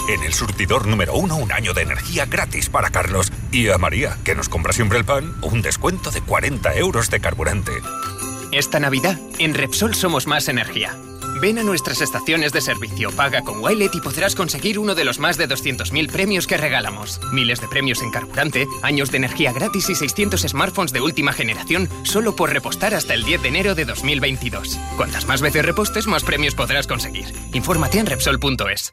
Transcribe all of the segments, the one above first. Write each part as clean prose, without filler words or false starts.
En el surtidor número 1, un año de energía gratis para Carlos. Y a María, que nos compra siempre el pan, un descuento de 40 euros de carburante. Esta Navidad, en Repsol somos más energía. Ven a nuestras estaciones de servicio, paga con Wilet y podrás conseguir uno de los más de 200.000 premios que regalamos. Miles de premios en carburante, años de energía gratis y 600 smartphones de última generación solo por repostar hasta el 10 de enero de 2022. Cuantas más veces repostes, más premios podrás conseguir. Infórmate en Repsol.es.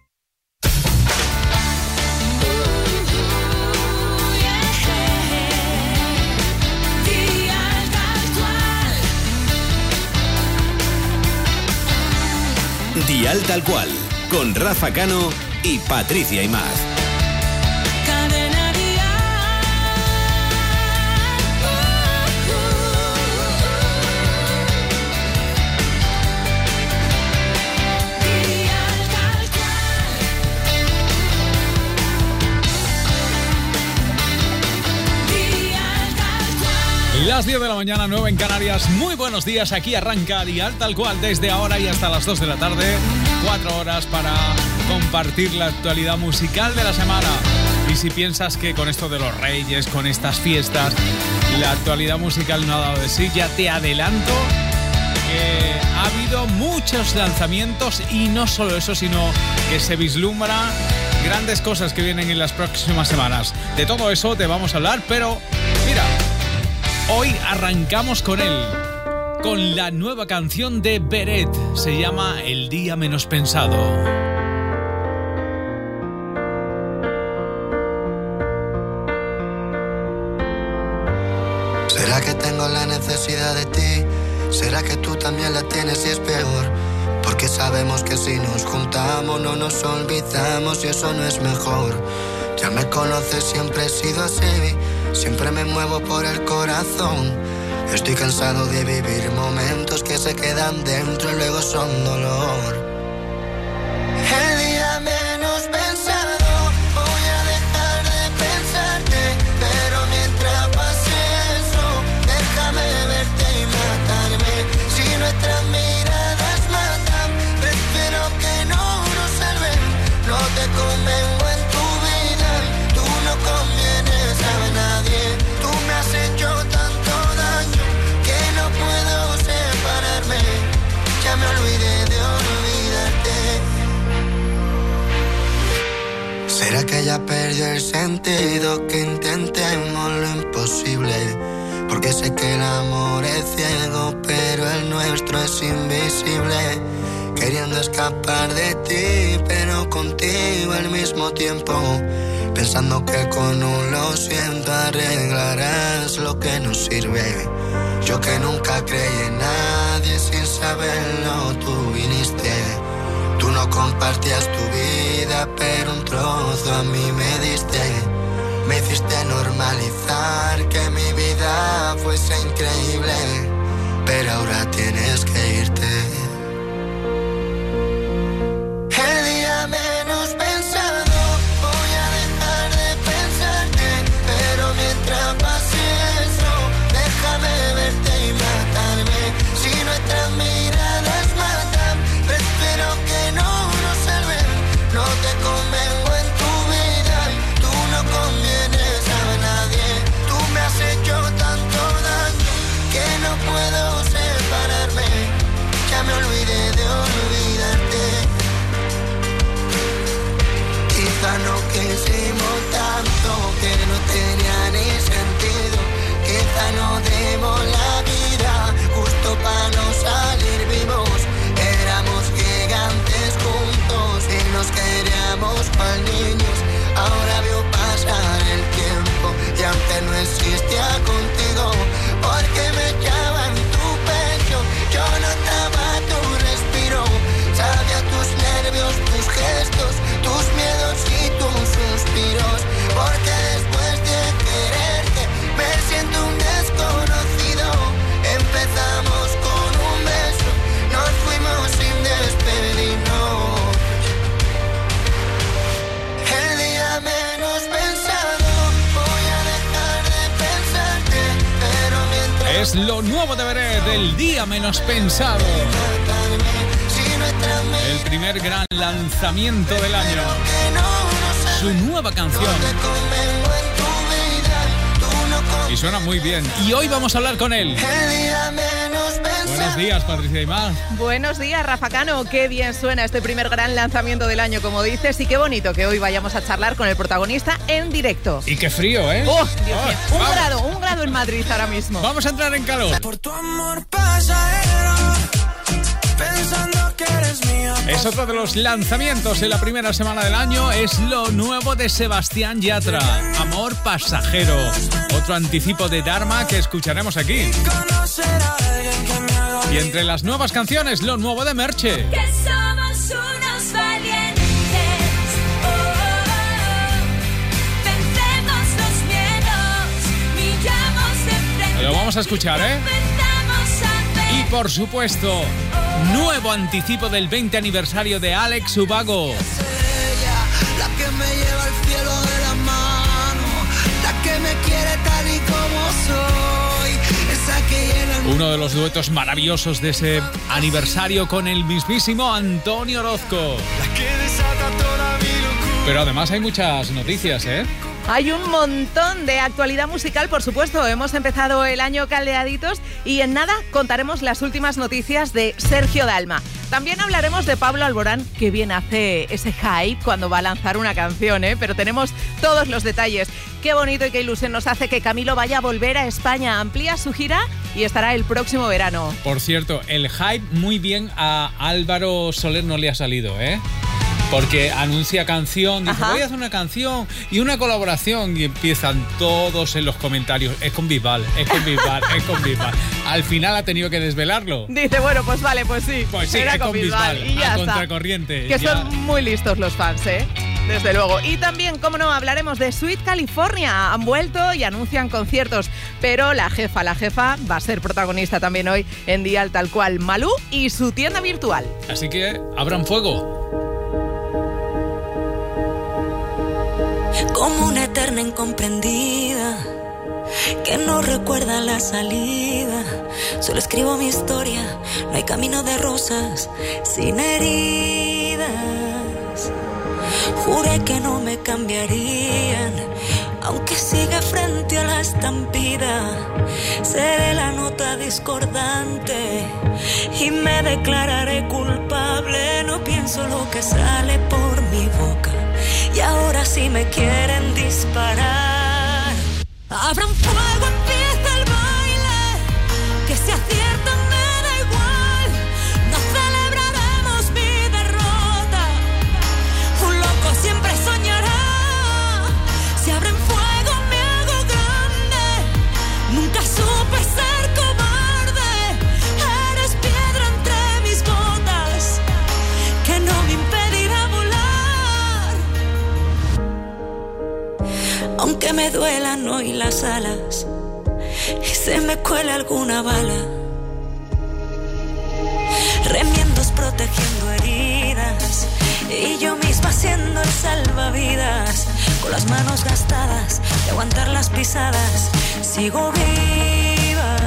Dial Tal Cual, con Rafa Cano y Patricia Imaz. Cadena Dial. Dial Tal Cual. Dial Tal Cual. Las 10 de la mañana, 9 en Canarias. Muy buenos días, aquí arranca Dial Tal Cual desde ahora y hasta las 2 de la tarde. 4 horas para compartir la actualidad musical de la semana. Y si piensas que con esto de los Reyes, con estas fiestas, la actualidad musical no ha dado de sí, ya te adelanto que ha habido muchos lanzamientos y no solo eso, sino que se vislumbra grandes cosas que vienen en las próximas semanas. De todo eso te vamos a hablar, pero mira, hoy arrancamos con él. Con la nueva canción de Beret, se llama El Día Menos Pensado. ¿Será que tengo la necesidad de ti? ¿Será que tú también la tienes y es peor? Porque sabemos que si nos juntamos no nos olvidamos y eso no es mejor. Ya me conoces, siempre he sido así, siempre me muevo por el corazón. Estoy cansado de vivir momentos que se quedan dentro y luego son dolor. El día menos pensado voy a dejar de pensarte, pero mientras pase eso, déjame verte y matarme. Si nuestras miradas matan, prefiero que no nos salven. No te convengo en tu vida, tú no convienes a nadie. Tú me has hecho tanto daño que no puedo separarme. Ya me olvidé de olvidarte. ¿Será que ya perdió el sentido? Que intentemos lo imposible. Porque sé que el amor es ciego, pero el nuestro es invisible. Queriendo escapar de ti, pero contigo al mismo tiempo. Pensando que con un lo siento arreglarás lo que no sirve. Yo que nunca creí en nadie, sin saberlo tú viniste. Tú no compartías tu vida, pero un trozo a mí me diste. Me hiciste normalizar que mi vida fuese increíble, pero ahora tienes que irte. El día menos pensado voy a dejar de pensarte, pero mientras pase eso, déjame verte y matarme. Si nuestras miradas matan, prefiero que no nos salven. No te convengo en tu vida y tú no convienes a nadie. Tú me has hecho tanto daño que no puedo separarme. Ya me olvidé de olvidarte. Quizá no quisimos tanto que no tenía ni sentido. Quizá no dimos la vida justo para no salir vivos. Éramos gigantes juntos y nos queríamos cual niños. Ahora veo pasar el tiempo y aunque no existía contigo, porque me echaba en tu pecho, yo notaba tu respiro. Sabía tus nervios, tus gestos, tus miedos y tus suspiros. Porque después de quererte me siento un desconocido. Empezamos con un beso, nos fuimos sin despedirnos. El día menos pensado voy a dejar de pensarte, pero mientras Es lo nuevo de Beret, El Día Menos Pensado. si nuestra El primer gran lanzamiento del año. Su nueva canción. Y suena muy bien. Y hoy vamos a hablar con él. Buenos días, Patricia Aymar. Buenos días, Rafa Cano. Qué bien suena este primer gran lanzamiento del año, como dices, y qué bonito que hoy vayamos a charlar con el protagonista en directo. Y qué frío, ¿eh? ¡Oh, Dios mío! Un grado en Madrid ahora mismo. Vamos a entrar en calor. Por tu amor pasajero, pensando que eres mía. Es otro de los lanzamientos de la primera semana del año. Es lo nuevo de Sebastián Yatra, Amor Pasajero. Otro anticipo de Dharma que escucharemos aquí. Y entre las nuevas canciones, lo nuevo de Merche. Que somos unos valientes. Vencemos los miedos, miramos de frente. Lo vamos a escuchar, ¿eh? Enfrentamos a ver. Y por supuesto, nuevo anticipo del 20 aniversario de Alex Ubago. La que me lleva al cielo de la mano, la que me quiere tal y como soy, esa que llena el... Uno de los duetos maravillosos de ese aniversario con el mismísimo Antonio Orozco. La que desata toda mi locura. Pero además hay muchas noticias, ¿eh? Hay un montón de actualidad musical, por supuesto. Hemos empezado el año caldeaditos y en nada contaremos las últimas noticias de Sergio Dalma. También hablaremos de Pablo Alborán, que bien hace ese hype cuando va a lanzar una canción, ¿eh? Pero tenemos todos los detalles. Qué bonito y qué ilusión nos hace que Camilo vaya a volver a España. Amplía su gira y estará el próximo verano. Por cierto, el hype muy bien a Álvaro Soler no le ha salido, ¿eh? Porque anuncia canción, dice, voy a hacer una canción y una colaboración y empiezan todos en los comentarios, es con Bisbal, es con Bisbal, es con Bisbal. Al final ha tenido que desvelarlo. Dice, bueno, pues vale, pues sí. Pues sí, era es con Bisbal, y ya a está. contracorriente. Que ya. son muy listos los fans, ¿eh? Desde luego. Y también, cómo no, hablaremos de Sweet California. Han vuelto y anuncian conciertos. Pero la jefa va a ser protagonista también hoy en Dial Tal Cual. Malú y su tienda virtual. Así que abran fuego. Como una eterna incomprendida que no recuerda la salida. Solo escribo mi historia, no hay camino de rosas sin heridas. Juré que no me cambiarían, aunque siga frente a la estampida. Seré la nota discordante y me declararé culpable. No pienso lo que sale por mi boca. Y ahora sí me quieren disparar. Abran fuego, empieza el baile. Que se acierta me da igual. No celebraremos mi derrota. Un loco siempre soñará. Si abren fuego me hago grande. Nunca supe ser cobarde. Eres piedra entre mis botas que no me impedirá volar. Aunque me duelan hoy las alas y se me cuela alguna bala, remiendos protegiendo heridas y yo misma siendo el salvavidas. Con las manos gastadas de aguantar las pisadas, sigo viva.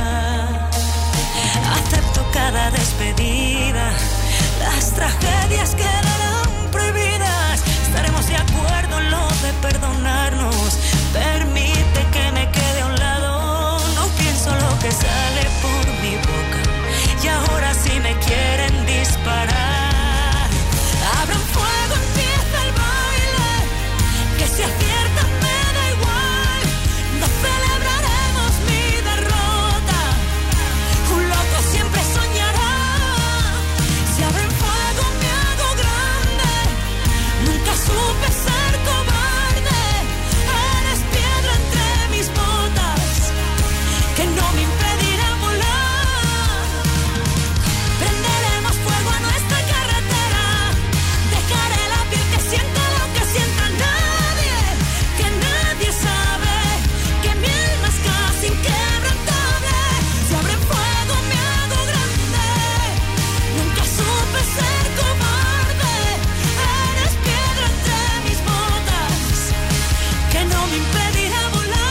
Acepto cada despedida, las tragedias quedarán prohibidas. Estaremos de acuerdo en lo de perdonarnos. Permite que me quede a un lado. No pienso lo que sale por mi boca. Y ahora sí me quieren disparar. Abran fuego, empieza el baile. Que si aciertan me da igual. No celebraremos mi derrota. Un loco siempre soñará. Si abren fuego me hago grande. Nunca supe ser cobarde. Eres piedra entre mis botas que no me impedirá volar. Prenderemos fuego a nuestra carretera. Dejaré la piel que sienta lo que sienta nadie. Que nadie sabe que mi alma es casi inquebrantable. Si abren fuego me hago grande. Nunca supe ser cobarde. Eres piedra entre mis botas que no me impedirá volar.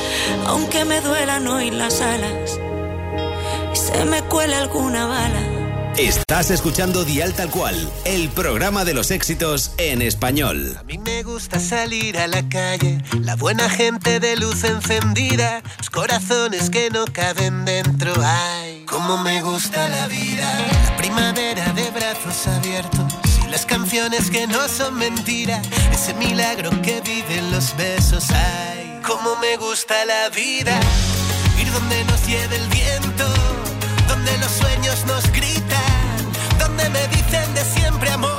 Aunque me duelan hoy las alas y se me cuele alguna bala, Estás escuchando Dial Tal Cual, el programa de los éxitos en español. A mí me gusta salir a la calle, la buena gente de luz encendida, los corazones que no caben dentro. Ay, cómo me gusta la vida, la primavera de brazos abiertos y las canciones que no son mentira, ese milagro que viven los besos. Ay, cómo me gusta la vida, ir donde nos lleve el viento, donde los sueños nos gritan, donde me dicen de siempre amor.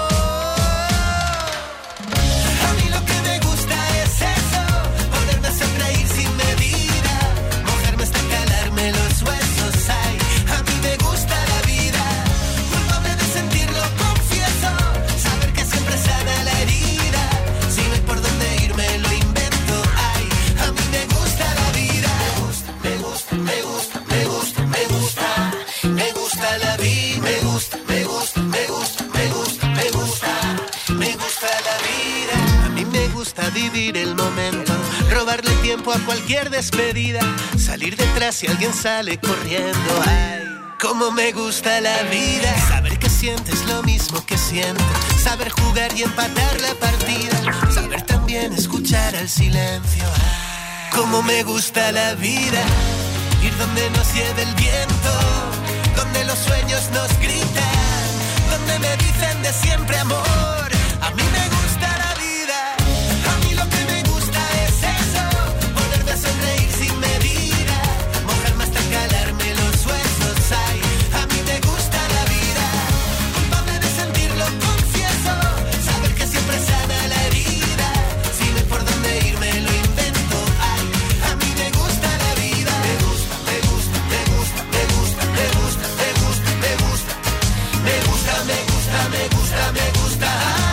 A mí lo que me gusta es eso, ponerme a sonreír sin medida, mojarme hasta calarme los huesos. Ay, a mí me gusta la vida, culpable de sentirlo, confieso, saber que siempre sana la herida, si no hay por dónde irme lo invento. Ay, a mí me gusta la vida, me gusta, me gusta, me gusta, me gusta, me gusta la vida, me gusta, me gusta, me gusta, me gusta, me gusta, me gusta la vida. A mí me gusta vivir el momento, robarle tiempo a cualquier despedida, salir detrás si alguien sale corriendo. Ay, cómo me gusta la vida, saber que sientes lo mismo que siento, saber jugar y empatar la partida, saber también escuchar al silencio. Ay, cómo me gusta la vida, ir donde nos lleve el viento, donde los sueños nos gritan, donde me dicen de siempre amor. A mí me gusta la vida, a mí lo que me gusta es eso, ponerme a sonreír sin medida, mojarme hasta calarme los huesos. Ay, a mí me gusta la vida, culpable de sentirlo, confieso, saber que siempre sana la herida, si no hay por dónde irme lo invento. Ay, a mí me gusta la vida, me gusta, me gusta, me gusta, me gusta, me gusta, me gusta, me gusta, me gusta, me gusta, me gusta, me gusta.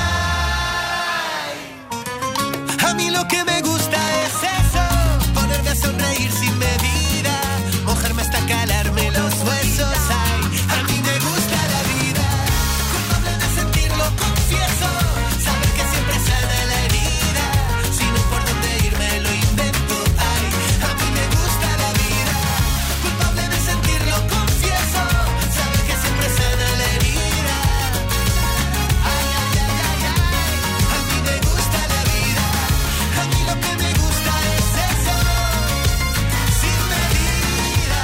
Ay, a mí lo que me gusta es eso, ponerme a sonreír sin medida, mojarme hasta calarme los huesos. Ay, a mí me gusta la vida, culpable de sentirlo, confieso, saber que siempre sana la herida, si no hay por dónde irme lo invento. Ay, a mí me gusta la vida, culpable de sentirlo, confieso, saber que siempre sana la herida. Ay, ay, ay, ay, ay, a mí me gusta la vida, a mí lo que me gusta es eso, sin medida.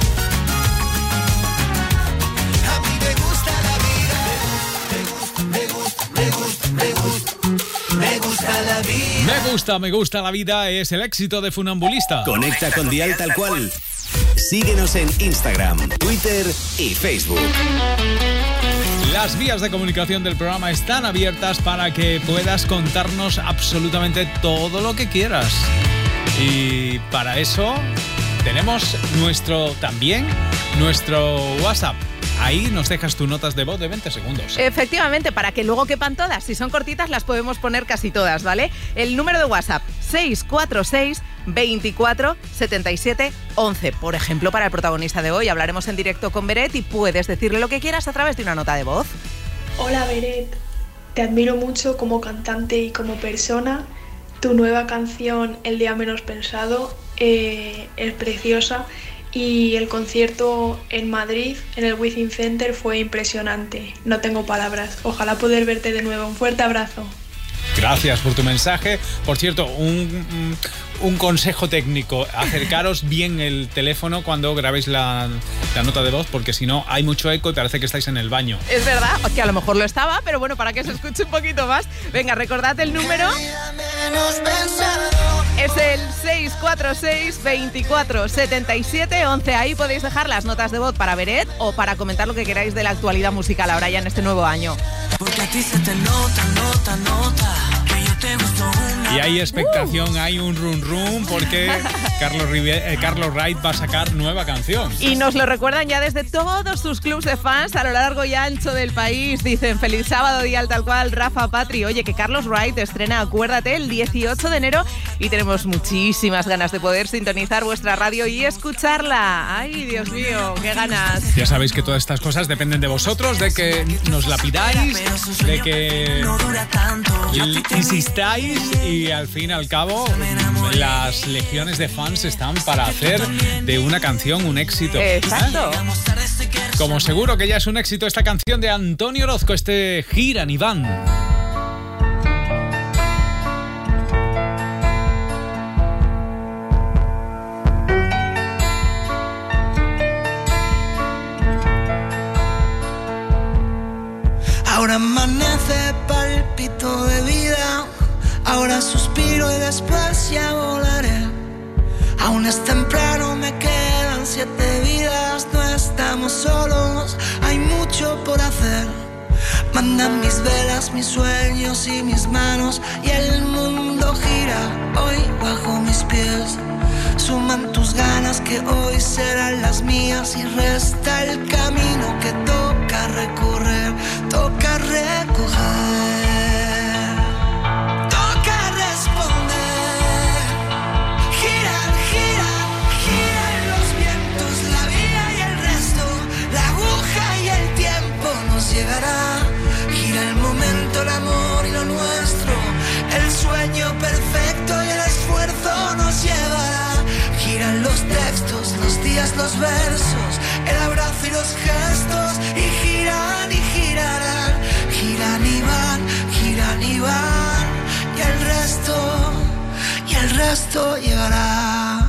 A mí me gusta la vida, me gusta, me gusta, me gusta, me gusta, me gusta la vida. Me gusta la vida es el éxito de Funambulista. Conecta con Dial Tal Cual. Síguenos en Instagram, Twitter y Facebook. Las vías de comunicación del programa están abiertas para que puedas contarnos absolutamente todo lo que quieras. Y para eso tenemos nuestro WhatsApp. Ahí nos dejas tus notas de voz de 20 segundos. Efectivamente, para que luego quepan todas. Si son cortitas las podemos poner casi todas, ¿vale? El número de WhatsApp, 646 24 77 11. Por ejemplo, para el protagonista de hoy hablaremos en directo con Beret y puedes decirle lo que quieras a través de una nota de voz. Hola Beret, te admiro mucho como cantante y como persona. Tu nueva canción, El día menos pensado, es preciosa. Y el concierto en Madrid, en el Within Center, fue impresionante. No tengo palabras. Ojalá poder verte de nuevo. Un fuerte abrazo. Gracias por tu mensaje. Por cierto, un consejo técnico. Acercaros bien el teléfono cuando grabéis la nota de voz, porque si no hay mucho eco y parece que estáis en el baño. Es verdad, que a lo mejor lo estaba, pero bueno, para que se escuche un poquito más. Venga, recordad el número. Es el 646 24 77 11. Ahí podéis dejar las notas de voz para Beret o para comentar lo que queráis de la actualidad musical ahora ya en este nuevo año. Porque a ti se te nota, nota, nota que yo te gusto una. Y hay expectación, hay un rum porque Carlos Wright va a sacar nueva canción. Y nos lo recuerdan ya desde todos sus clubs de fans a lo largo y ancho del país. Dicen, feliz sábado, Dial Tal Cual, Rafa, Patri. Oye, que Carlos Wright estrena Acuérdate el 18 de enero y tenemos muchísimas ganas de poder sintonizar vuestra radio y escucharla. Ay, Dios mío, qué ganas. Ya sabéis que todas estas cosas dependen de vosotros, de que nos la pidáis, de que insistáis y al fin y al cabo las legiones de fans están para hacer de una canción un éxito. Exacto. Como seguro que ya es un éxito esta canción de Antonio Orozco, este Giran y Van. Ahora amanece, palpito de vida. Ahora suspiro y después ya volaré. Aún es temprano, me quedan 7 vidas. No estamos solos, hay mucho por hacer. Mandan mis velas, mis sueños y mis manos. Y el mundo gira hoy bajo mis pies. Suman tus ganas que hoy serán las mías. Y resta el camino que toca recorrer. Toca recoger. Llegará, gira el momento, el amor y lo nuestro. El sueño perfecto y el esfuerzo nos llevará. Giran los textos, los días, los versos, el abrazo y los gestos. Y giran y girarán. Giran y van, giran y van. Y el resto llegará.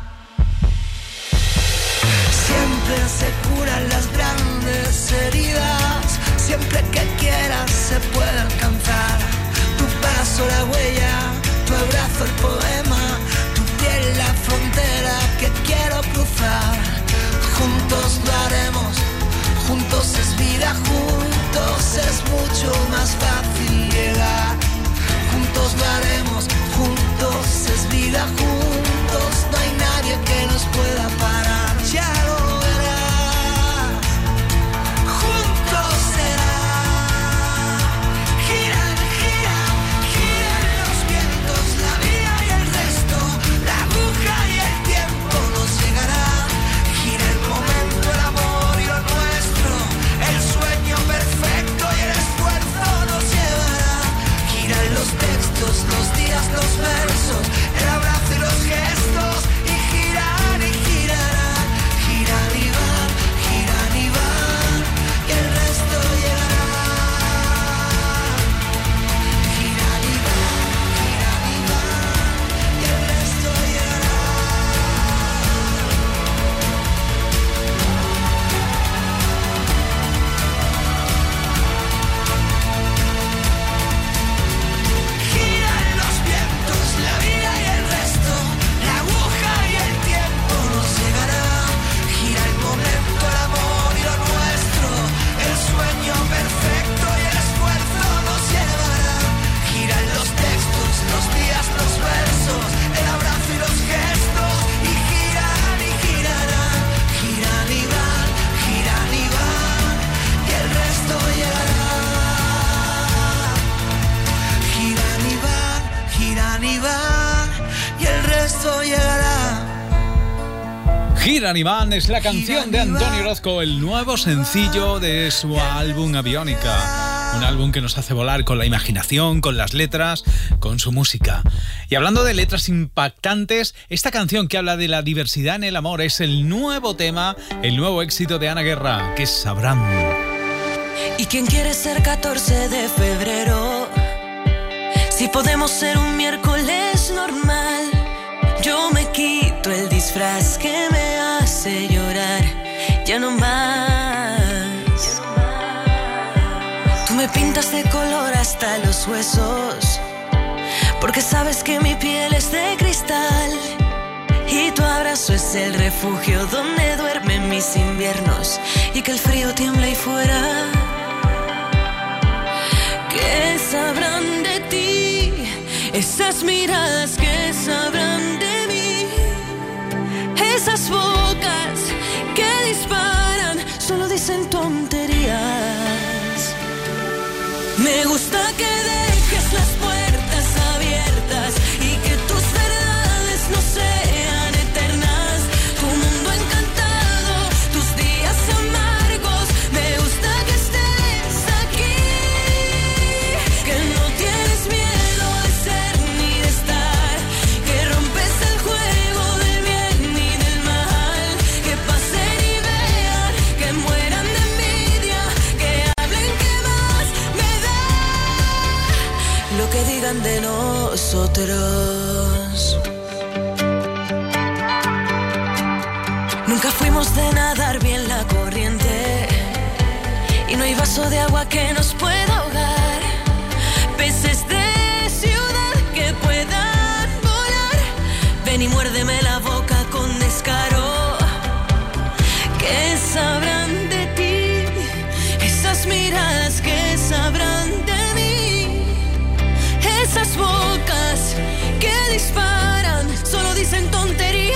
Siempre se curan las grandes heridas. Siempre que quieras se puede alcanzar. Tu paso, la huella, tu abrazo, el poema, tu piel, la frontera que quiero cruzar. Juntos lo haremos, juntos es vida, juntos es mucho más fácil llegar. Juntos lo haremos, juntos es vida, juntos no hay nadie que nos pueda parar. Ya lo verás, juntos será. Giran, giran, giran los vientos, la vida y el resto, la aguja y el tiempo nos llegará. Gira el momento, el amor y lo nuestro, el sueño perfecto y el esfuerzo nos llevará. Giran los textos, los días, los versos, el abrazo y los gestos. Y giran y girarán. Giran y van, giran y van. Y el resto llegará. Giran y van, giran y van. Y el resto llegará. Giran los vientos, la vida y el resto, la aguja y el tiempo nos llegará. Gira el momento, el amor y lo nuestro, el sueño perfecto y el esfuerzo nos llevará. Giran los textos, los días, los versos, el abrazo y los gestos. Y giran y girarán. Giran y van, giran y van. Y el resto llegará. Giran y van, giran y van. Y el resto llegará. Giran y Van es la canción de Antonio Orozco, el nuevo sencillo de su álbum Aviónica. Un álbum que nos hace volar con la imaginación, con las letras, con su música. Y hablando de letras impactantes, esta canción que habla de la diversidad en el amor es el nuevo tema, el nuevo éxito de Ana Guerra, que es Sabrán. ¿Y quién quiere ser 14 de febrero? Si podemos ser un miércoles normal. Yo me quito el disfraz que me hace llorar. Ya no más. Tú me pintas de color hasta los huesos, porque sabes que mi piel es de cristal. Y tu abrazo es el refugio donde duermen mis inviernos. Y que el frío tiembla ahí fuera. ¿Qué sabrán de ti? Esas miradas que sabrán de mí. Esas bocas que disparan solo dicen tonterías. Me gusta que dejes las puertas abiertas y que tus verdades no sean eternas. Tu mundo encantado, tus días amargos. Me gusta que estés aquí, que no tienes miedo de ser ni de estar, que rompes el juego del bien y del mal, que sabrán de nosotros. Nunca fuimos de nadar bien la corriente y no hay vaso de agua que nos pueda ahogar. Peces de ciudad que puedan volar, ven y muérdeme la boca con descaro. ¿Qué sabrán de ti? Esas miradas que sabrán de mí. Esas bocas que disparan, solo dicen tonterías.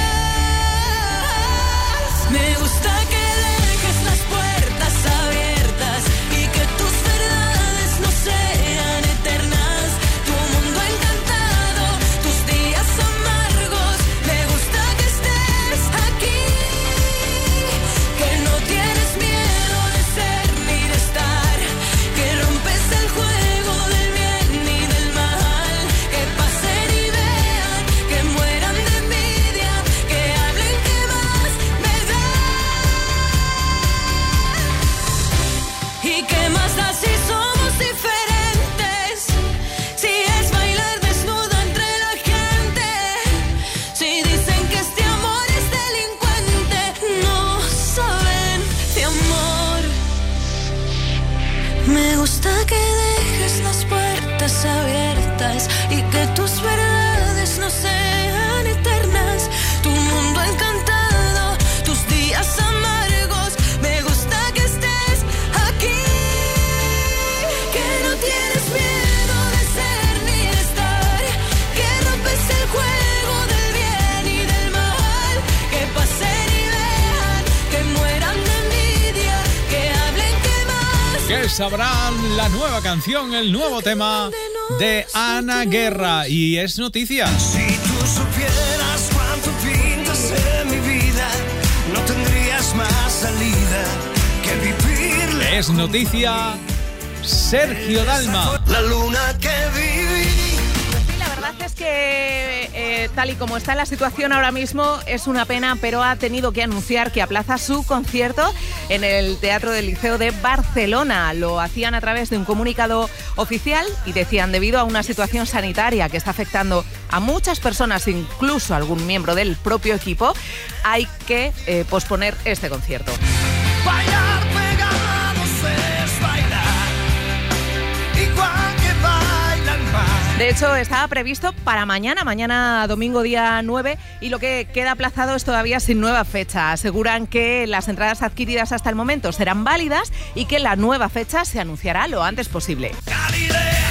Me gusta que dejes las puertas abiertas y que tus verdades no sean eternas. Tu mundo encantado, tus días amargos. Me gusta que estés aquí, que no tienes miedo de ser ni de estar, que rompes el juego del bien y del mal. Que pasen y vean, que mueran de envidia, que hablen que más me da. ¿Y qué más da si somos diferentes? Si es bailar desnuda entre la gente, si dicen que este amor es delincuente, no saben de amor. Me gusta que dejes las puertas abiertas y que tus verdades no sean eternas. Tu mundo encantado, tus días amargos. Me gusta que estés aquí, que no tienes miedo de ser ni de estar, que rompes el juego del bien y del mal. Que pasen y vean, que mueran de envidia, que hablen que más. Que sabrán la nueva canción, el nuevo tema de Ana Guerra. Y es noticia. Si tú supieras cuánto pintas en mi vida, no tendrías más salida que vivirle. Es noticia Sergio Dalma. La luna que viví. Sí, la verdad es que tal y como está la situación ahora mismo es una pena, pero ha tenido que anunciar que aplaza su concierto en el Teatro del Liceo de Barcelona. Lo hacían a través de un comunicado oficial y decían, debido a una situación sanitaria que está afectando a muchas personas, incluso a algún miembro del propio equipo, hay que posponer este concierto. Bailar pegados es bailar, igual que bailan más. De hecho, estaba previsto para mañana domingo día 9, y lo que queda aplazado es todavía sin nueva fecha. Aseguran que las entradas adquiridas hasta el momento serán válidas y que la nueva fecha se anunciará lo antes posible. Galilea,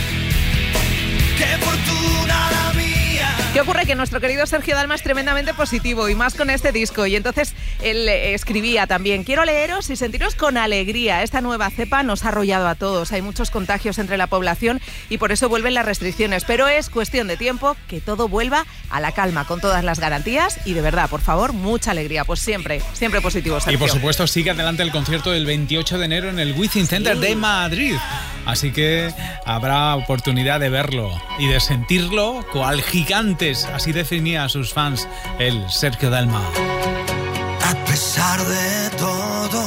qué fortuna la mía. ¿Qué ocurre? Que nuestro querido Sergio Dalma es tremendamente positivo, y más con este disco. Y entonces él escribía también: quiero leeros y sentiros con alegría. Esta nueva cepa nos ha arrollado a todos. Hay muchos contagios entre la población y por eso vuelven las restricciones. Pero es cuestión de tiempo que todo vuelva a la calma, con todas las garantías. Y de verdad, por favor, mucha alegría. Pues siempre positivo, Sergio. Y por supuesto sigue adelante el concierto del 28 de enero en el Wizzing Center de Madrid. Así que habrá oportunidad de verlo y de sentirlo cual gigantes. Así definía a sus fans el Sergio Dalma. A pesar de todo,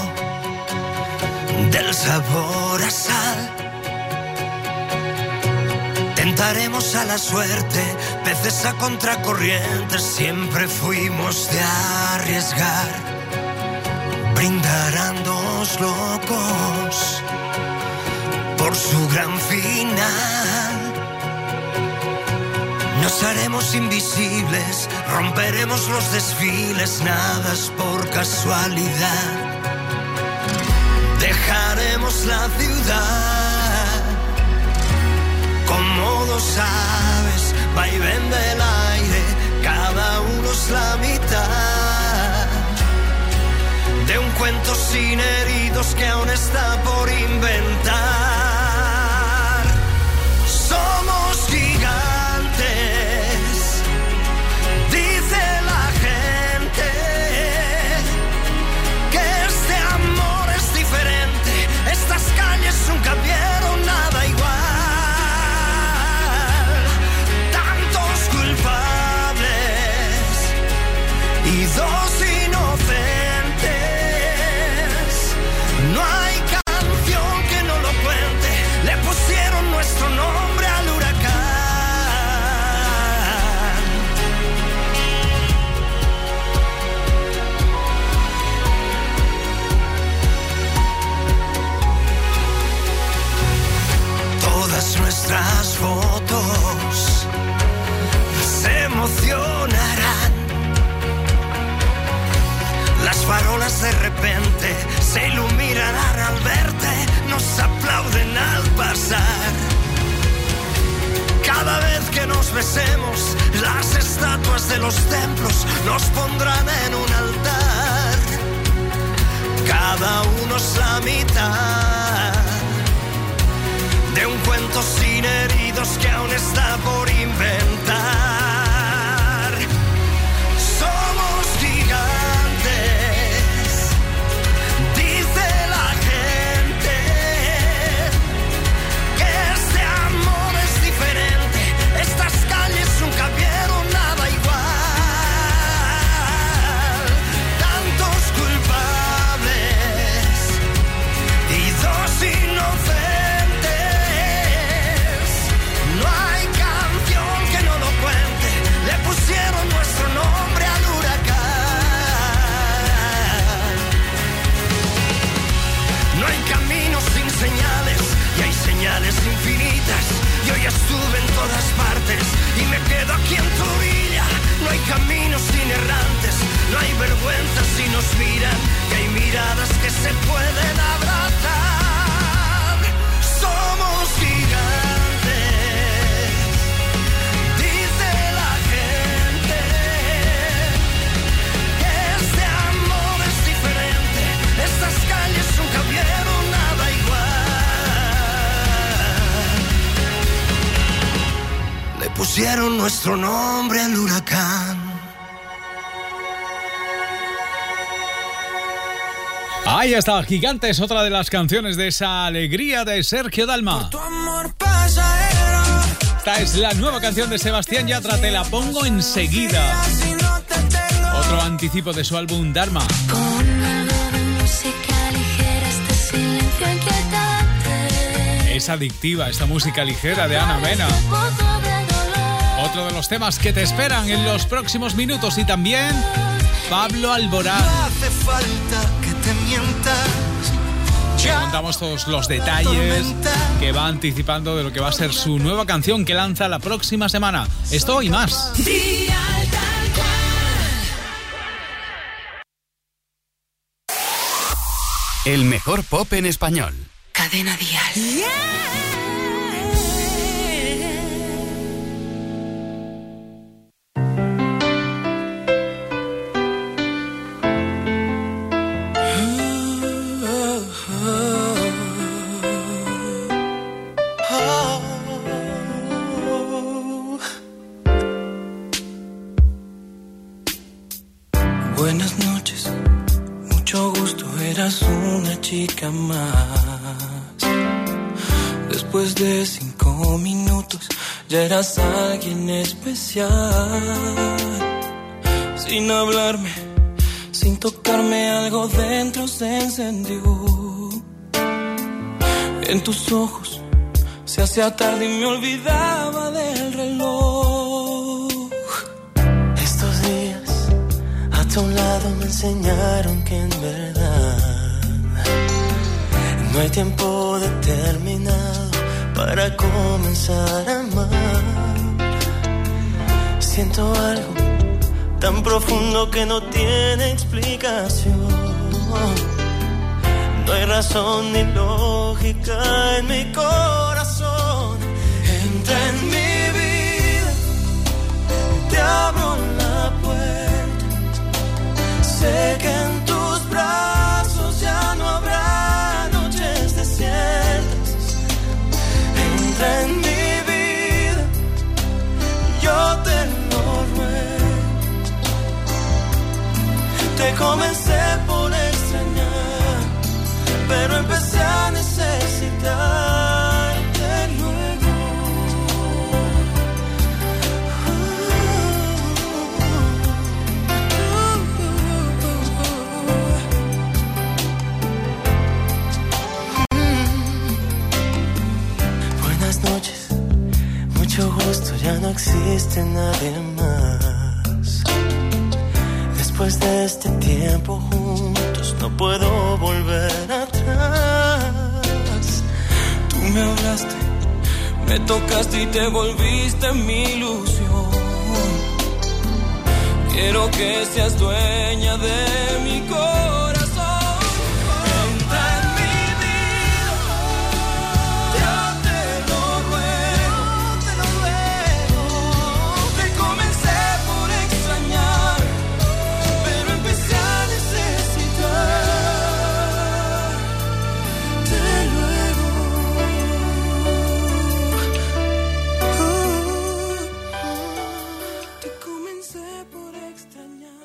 del sabor a sal, tentaremos a la suerte, peces a contracorriente. Siempre fuimos de arriesgar, brindarán dos locos por su gran final. Nos haremos invisibles, romperemos los desfiles, nada es por casualidad. Dejaremos la ciudad como dos aves, vaivén del aire, cada uno es la mitad de un cuento sin heridos que aún está por inventar. Somos gigantes, dice la gente, que este amor es diferente. Estas calles nunca vieron nada igual. Tantos culpables y dos inocentes. No hay canción que no lo nuestras fotos nos emocionarán. Las farolas de repente se iluminarán al verte, nos aplauden al pasar. Cada vez que nos besemos, las estatuas de los templos nos pondrán en un altar. Cada uno es la mitad de un cuento sin heridos que aún está por inventar. Somos gigantes, dice la gente, que este amor es diferente. Estas calles nunca vieron nada igual. Tantos culpables y dos inocentes. No hay canción que no lo cuente. Le pusieron nuestro nombre al huracán. No hay caminos sin señales y hay señales infinitas. Y hoy estuve en todas partes y me quedo aquí en tu orilla. No hay caminos sin errantes, no hay vergüenzas si nos miran, que hay miradas que se pueden abrazar. Somos gigantes, dice la gente, que este amor es diferente. Estas calles nunca vieron nada igual. Le pusieron nuestro nombre al huracán. Ahí está, Gigantes, otra de las canciones de esa alegría de Sergio Dalma. Esta es la nueva canción de Sebastián Yatra, Te la pongo enseguida. Otro anticipo de su álbum Dharma. Es adictiva esta música ligera de Ana Mena. Otro de los temas que te esperan en los próximos minutos. Y también Pablo Alborán. No hace falta que te mientas. Te contamos todos los detalles que va anticipando de lo que va a ser su nueva canción que lanza la próxima semana. Esto y más. El mejor pop en español. Cadena Dial. Buenas noches, mucho gusto, eras una chica más. Después de 5 minutos ya eras alguien especial. Sin hablarme, sin tocarme, algo dentro se encendió. En tus ojos se hacía tarde y me olvidaba del reloj. Estos días a tu lado me enseñaron que en verdad no hay tiempo determinado para comenzar a amar. Siento algo tan profundo que no tiene explicación. No hay razón ni lógica en mi corazón. Entra en mi vida, te abro la puerta. Sé que en tus brazos ya no habrá noches desiertas. Entra en mi vida, yo te lo ruego. Te comencé por extrañar, pero empecé a necesitarte luego. Buenas noches, mucho gusto, ya no existe nadie más. Después de este tiempo juntos no puedo volver atrás. Tú me hablaste, me Me tocaste y te volviste mi ilusión. Quiero que seas dueña de mi corazón. Entra en mi vida, yo te lo ruego. Te comencé por extrañar, pero empecé a necesitarte luego. Te comencé por extrañar.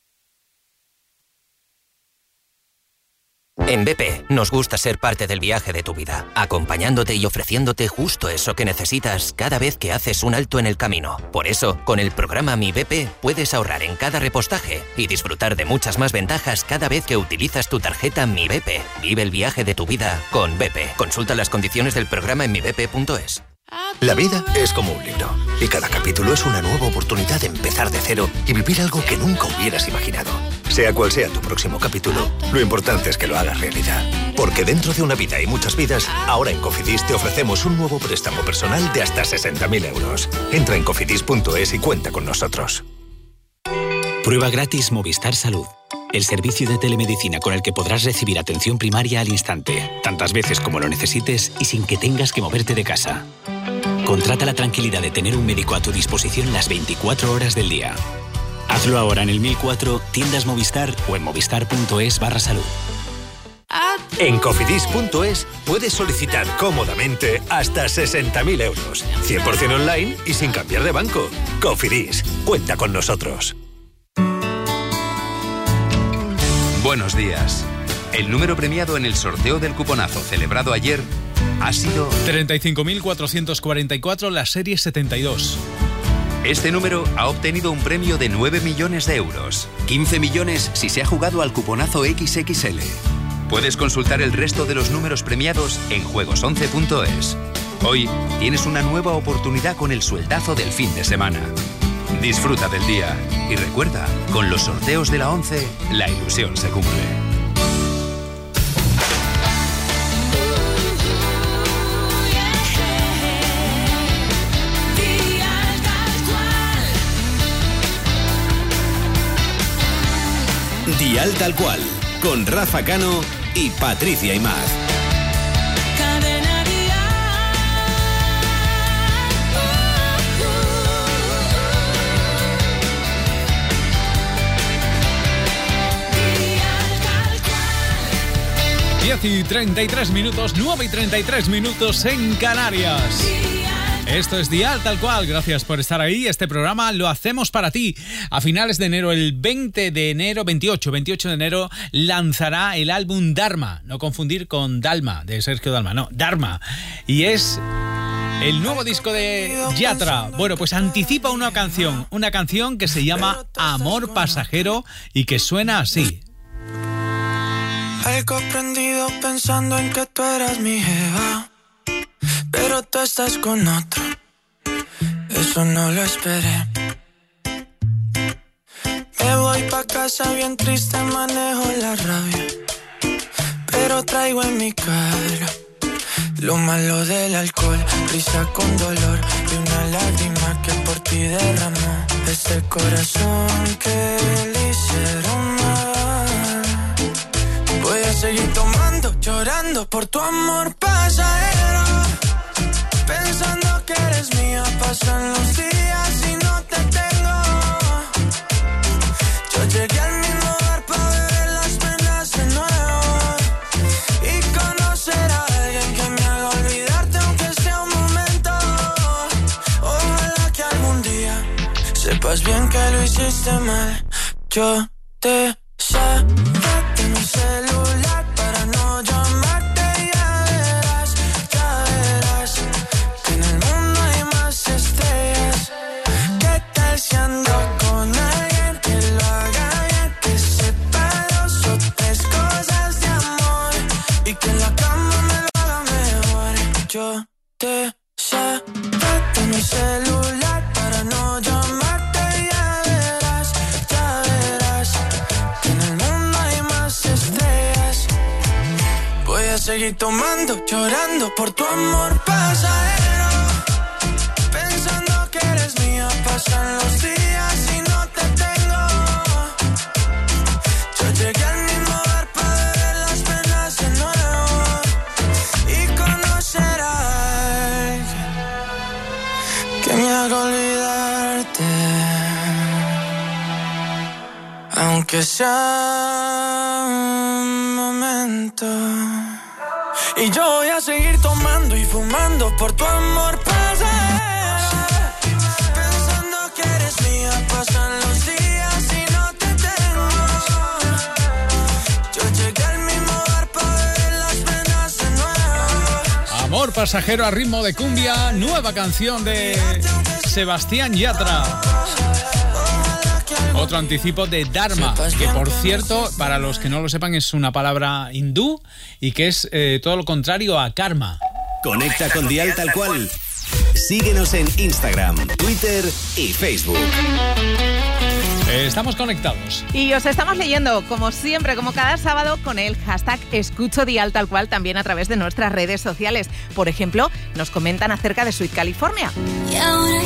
En BP nos gusta ser parte del viaje de tu vida, acompañándote y ofreciéndote justo eso que necesitas cada vez que haces un alto en el camino. Por eso, con el programa Mi BP puedes ahorrar en cada repostaje y disfrutar de muchas más ventajas cada vez que utilizas tu tarjeta Mi BP. Vive el viaje de tu vida con BP. Consulta las condiciones del programa en mibp.es. La vida es como un libro y cada capítulo es una nueva oportunidad de empezar de cero y vivir algo que nunca hubieras imaginado. Sea cual sea tu próximo capítulo, lo importante es que lo hagas realidad. Porque dentro de una vida hay muchas vidas, ahora en Cofidis te ofrecemos un nuevo préstamo personal de hasta 60.000 euros. Entra en cofidis.es y cuenta con nosotros. Prueba gratis Movistar Salud, el servicio de telemedicina con el que podrás recibir atención primaria al instante, tantas veces como lo necesites y sin que tengas que moverte de casa. Contrata la tranquilidad de tener un médico a tu disposición las 24 horas del día. Hazlo ahora en el 1004, tiendas Movistar o en movistar.es/salud. En cofidis.es puedes solicitar cómodamente hasta 60.000 euros, 100% online y sin cambiar de banco. Cofidis, cuenta con nosotros. Buenos días. El número premiado en el sorteo del cuponazo celebrado ayer ha sido 35.444, la serie 72. Este número ha obtenido un premio de 9 millones de euros. 15 millones si se ha jugado al cuponazo XXL. Puedes consultar el resto de los números premiados en juegos11.es. Hoy tienes una nueva oportunidad con el sueldazo del fin de semana. Disfruta del día y recuerda, con los sorteos de la 11, la ilusión se cumple. Dial Tal Cual, con Rafa Cano y Patricia Imaz. Cadena Dial. Dial Tal Cual. 10 y 33 minutos, 9 y 33 minutos en Canarias. Esto es Dial Tal Cual, gracias por estar ahí. Este programa lo hacemos para ti. A finales de enero, el 28 de enero, lanzará el álbum Dharma. No confundir con Dalma, de Sergio Dalma, no, Dharma. Y es el nuevo disco de Yatra. Bueno, pues anticipa una canción que se llama Amor Pasajero y que suena así. Algo prendido pensando en que tú eras mi jeva, pero tú estás con otro, eso no lo esperé. Me voy pa' casa bien triste, manejo la rabia, pero traigo en mi cara lo malo del alcohol, risa con dolor y una lágrima que por ti derramó ese corazón que le hicieron mal. Voy a seguir tomando, llorando por tu amor pasajero, pensando que eres mía. Pasan los días y no te tengo. Yo llegué al mismo bar para beber las penas de nuevo y conocer a alguien que me haga olvidarte aunque sea un momento. Ojalá que algún día sepas bien que lo hiciste mal. Yo te saqué mi celular para no llamarte. Ya verás que en el mundo hay más estrellas. ¿Qué tal si ando con alguien que lo haga bien, que sepa 2 o 3 cosas de amor y que en la cama me lo haga mejor? Yo te saqué mi celular para no llamarte. Ya verás que en el mundo hay más estrellas. Voy a seguir tomando, llorando por tu amor pasajero, pasan los días y no te tengo. Yo llegué al mismo bar para ver las penas de nuevo y conocerás que me haga olvidarte, aunque sea un momento. Y yo voy a seguir tomando y fumando por tu amor pasajero, pensando que eres mía. Pasan los días y no te tengo. Yo llegué al mismo bar para ver las penas de nuevo. Amor pasajero a ritmo de cumbia, nueva canción de Sebastián Yatra. Otro anticipo de Dharma, que por cierto, para los que no lo sepan, es una palabra hindú y que es todo lo contrario a karma. Conecta con Dial Tal Cual. Síguenos en Instagram, Twitter y Facebook. Estamos conectados. Y os estamos leyendo, como siempre, como cada sábado, con el hashtag Escucho Dial Tal Cual, también a través de nuestras redes sociales. Por ejemplo, nos comentan acerca de Sweet California. Y ahora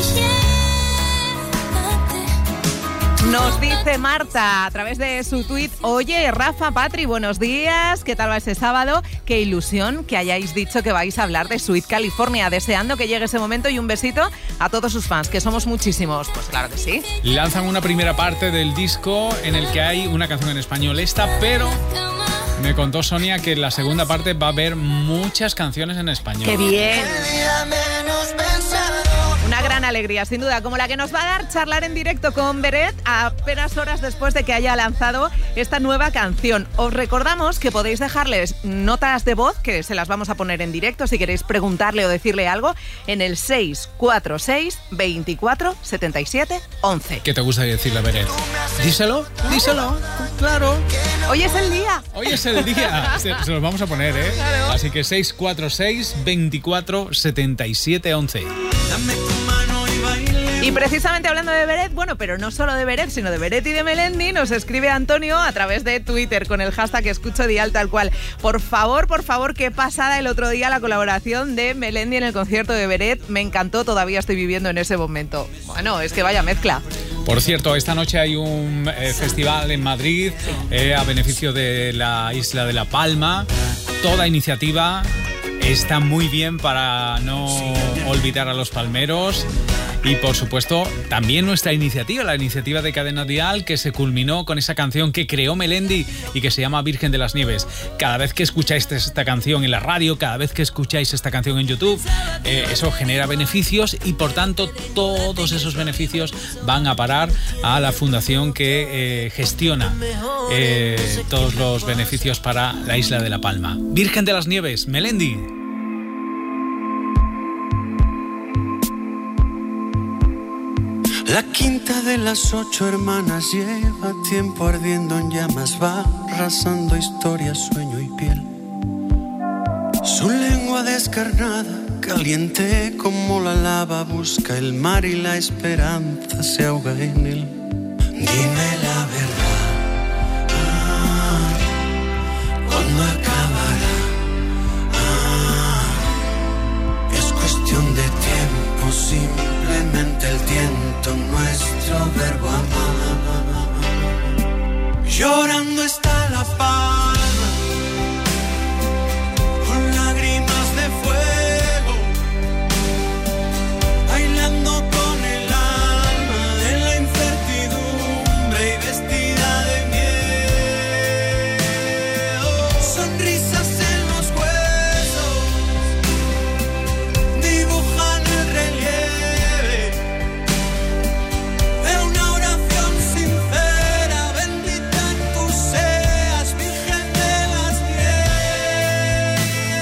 Nos dice Marta a través de su tuit: oye, Rafa, Patri, buenos días, ¿qué tal va ese sábado? Qué ilusión que hayáis dicho que vais a hablar de Sweet California, deseando que llegue ese momento, y un besito a todos sus fans, que somos muchísimos. Pues claro que sí. Lanzan una primera parte del disco en el que hay una canción en español pero me contó Sonia que en la segunda parte va a haber muchas canciones en español. ¡Qué bien! Una gran alegría, sin duda, como la que nos va a dar charlar en directo con Beret apenas horas después de que haya lanzado esta nueva canción. Os recordamos que podéis dejarles notas de voz, que se las vamos a poner en directo si queréis preguntarle o decirle algo, en el 646 24 77 11. ¿Qué te gustaría decirle a Beret? Díselo, claro. Hoy es el día. Hoy es el día. Se los vamos a poner, ¿eh? Claro. Así que 646 24 77 11. Y precisamente hablando de Beret, bueno, pero no solo de Beret, sino de Beret y de Melendi, nos escribe Antonio a través de Twitter con el hashtag Escucho Dial Tal Cual. Por favor, qué pasada el otro día la colaboración de Melendi en el concierto de Beret. Me encantó, todavía estoy viviendo en ese momento. Bueno, es que vaya mezcla. Por cierto, esta noche hay un festival en Madrid a beneficio de la isla de La Palma. Toda iniciativa está muy bien para no olvidar a los palmeros. Y por supuesto, también nuestra iniciativa, la iniciativa de Cadena Dial, que se culminó con esa canción que creó Melendi y que se llama Virgen de las Nieves. Cada vez que escucháis esta canción en la radio, cada vez que escucháis esta canción en YouTube, eso genera beneficios y por tanto todos esos beneficios van a parar a la fundación que gestiona todos los beneficios para la isla de La Palma. Virgen de las Nieves, Melendi. La quinta de las 8 hermanas lleva tiempo ardiendo en llamas, va arrasando historia, sueño y piel. Su lengua descarnada, caliente como la lava, busca el mar y la esperanza se ahoga en él. Dime la verdad, ¿cuándo acabará? Es cuestión de tiempo, simplemente el tiento, nuestro verbo amar. Llorando está la palma, con lágrimas de fuego, bailando con el alma de la incertidumbre y vestida de miedo. Sonrisas en los huesos dibujan el relieve de una oración sincera. Bendita tú seas, Virgen de las Nieves.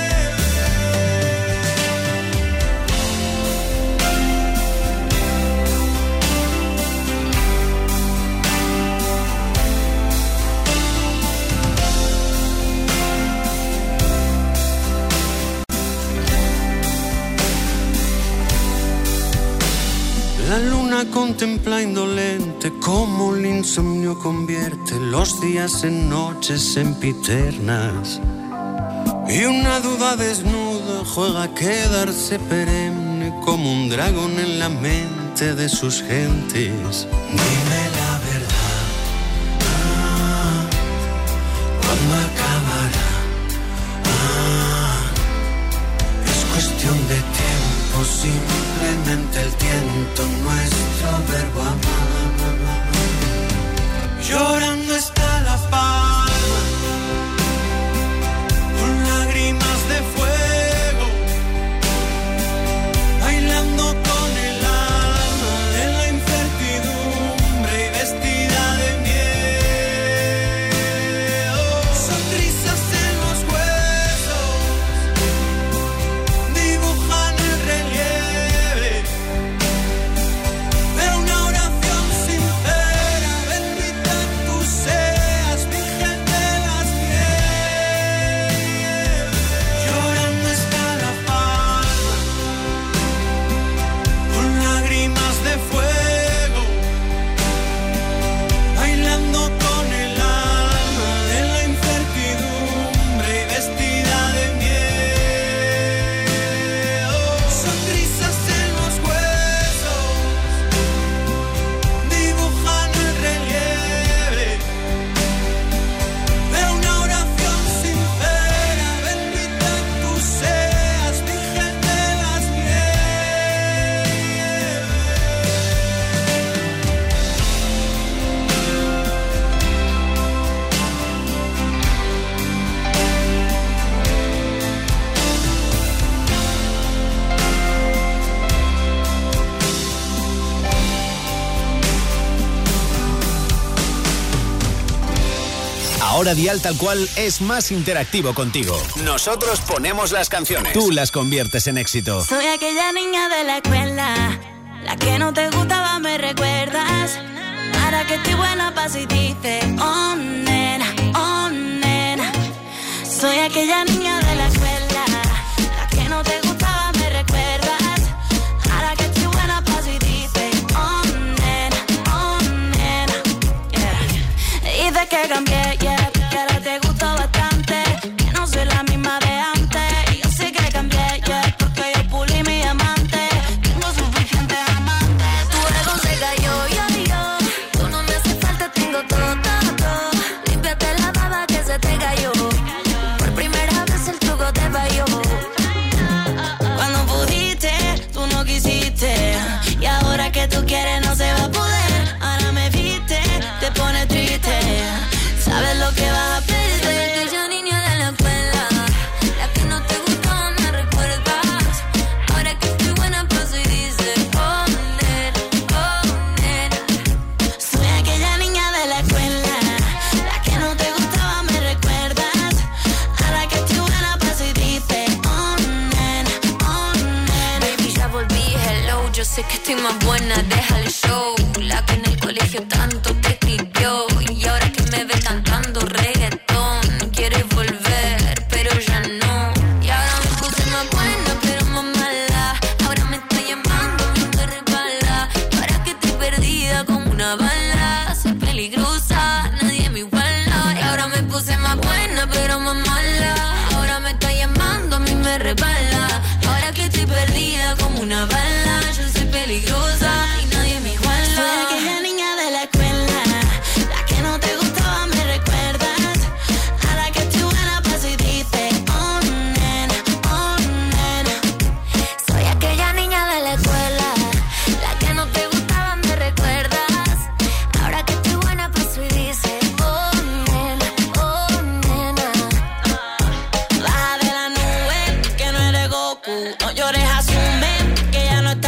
La luna contempla indolente cómo el insomnio convierte los días en noches sempiternas. Y una duda desnuda juega a quedarse perenne como un dragón en la mente delante de sus gentes. Dime la verdad, ¿cuándo acabará? Es cuestión de tiempo, simplemente el tiento, nuestro verbo amar. Llorando está la palma, con lágrimas de fuego, bailando con el alma de la incertidumbre y vestida de miedo. Sonrisas en los huesos dibujan el relieve de una oración sincera. Bendita tú seas, Virgen de las Nieves. Llorando está la palma, con lágrimas de fuego, bailando con el alma de la incertidumbre y vestida de miedo. Sonrisas en los huesos dibujan el relieve de una oración sincera. Bendita tú seas, Virgen de las Ahora Dial Tal Cual es más interactivo contigo. Nosotros ponemos las canciones. Tú las conviertes en éxito. Soy aquella niña de la escuela, la que no te gustaba, me recuerdas. Ahora que estoy buena pa' si dices, oh nena, oh nena. Soy aquella niña de la escuela, la que no te gustaba, me recuerdas. Ahora que estoy buena pa' si dices, oh nena, yeah. Dices que cambié, yeah, que ahora te gusto bastante, que no soy la misma de antes. Yo sé que cambié, yeah, porque yo pulí mi amante. Tengo suficientes amantes. Tu ego se cayó, yo. Tú no me hace falta, tengo todo. Límpiate la baba que se te cayó. Por primera vez el truco te falló. Cuando pudiste, tú no quisiste. Y ahora que tú quieres no se va a poder. Ahora me viste, te pone triste. ¿Sabes lo que vas a perder? Aquella niña de la escuela, la que no te gustaba, me recuerdas. Ahora que estoy buena paso y dices, oh nena, oh nena. Soy aquella niña de la escuela, la que no te gustaba, me recuerdas. Ahora que estoy buena paso y dices, oh nena, oh nena. Baby, ya volví, hello. Yo sé que estoy más buena, deja el show. La que en el colegio tanto te escribió. Y ahora que me ves cantando reggaetón, quieres volver, pero ya no. Y ahora me puse más buena, pero más mala. Ahora me está llamando, me resbala. Ahora que estoy perdida como una bala. Soy peligrosa, nadie me iguala. Y ahora me puse más buena, pero más mala. Ahora me está llamando, a mí me resbala. Ahora que estoy perdida como una bala. Yo soy peligrosa y nadie me iguala. Soy aquella niña de la escuela, la que no te gustaba, me recuerdas. Ahora que estoy buena paso y dices, oh nena, oh nena. Soy aquella niña de la escuela, la que no te gustaba, me recuerdas. Ahora que estoy buena paso y dices, oh nena, oh nena. Baja de la nube, que no eres Goku. No llores, asume que ya no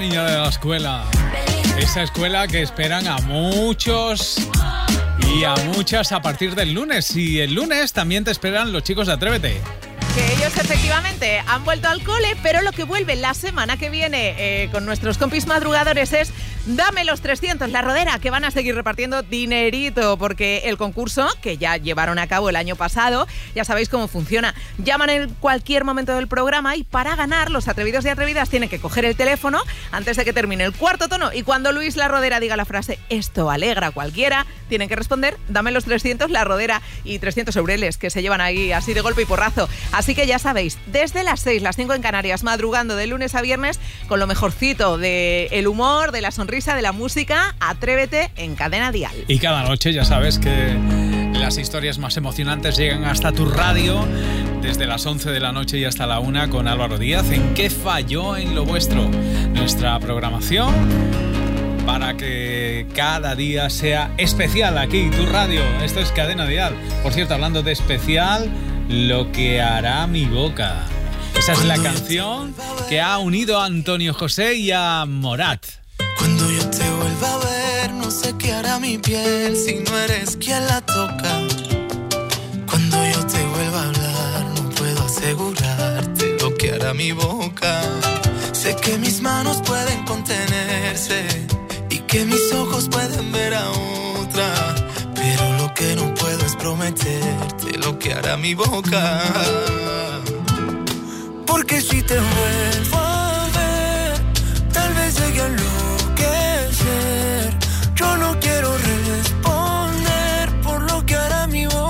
niña de la escuela. Esa escuela que esperan a muchos y a muchas a partir del lunes. Y el lunes también te esperan los chicos de Atrévete. Que ellos efectivamente han vuelto al cole, pero lo que vuelve la semana que viene con nuestros compis madrugadores es Dame los 300, la rodera, que van a seguir repartiendo dinerito, porque el concurso que ya llevaron a cabo el año pasado, ya sabéis cómo funciona. Llaman en cualquier momento del programa y para ganar, los atrevidos y atrevidas tienen que coger el teléfono antes de que termine el cuarto tono, y cuando Luis La Rodera diga la frase "esto alegra a cualquiera", tienen que responder "Dame los 300, la rodera", y 300 eureles que se llevan ahí así de golpe y porrazo. Así que ya sabéis, desde las 6, las 5 en Canarias, madrugando de lunes a viernes con lo mejorcito del humor, de la sonrisa, de la música, Atrévete en Cadena Dial. Y cada noche ya sabes que las historias más emocionantes llegan hasta tu radio desde las 11 de la noche y hasta la 1 con Álvaro Díaz en ¿Qué falló en lo vuestro? Nuestra programación para que cada día sea especial aquí, tu radio. Esto es Cadena Dial. Por cierto, hablando de especial, Lo que hará mi boca. Esa es la canción que ha unido a Antonio José y a Morat. Cuando yo te vuelva a ver, no sé qué hará mi piel si no eres quien la toca. Cuando yo te vuelva a hablar, no puedo asegurarte lo que hará mi boca. Sé que mis manos pueden contenerse y que mis ojos pueden ver a otra, pero lo que no puedo es prometerte lo que hará mi boca. Porque si te vuelvo a ver, tal vez llegue a enloquecer. Yo no quiero responder por lo que hará mi boca,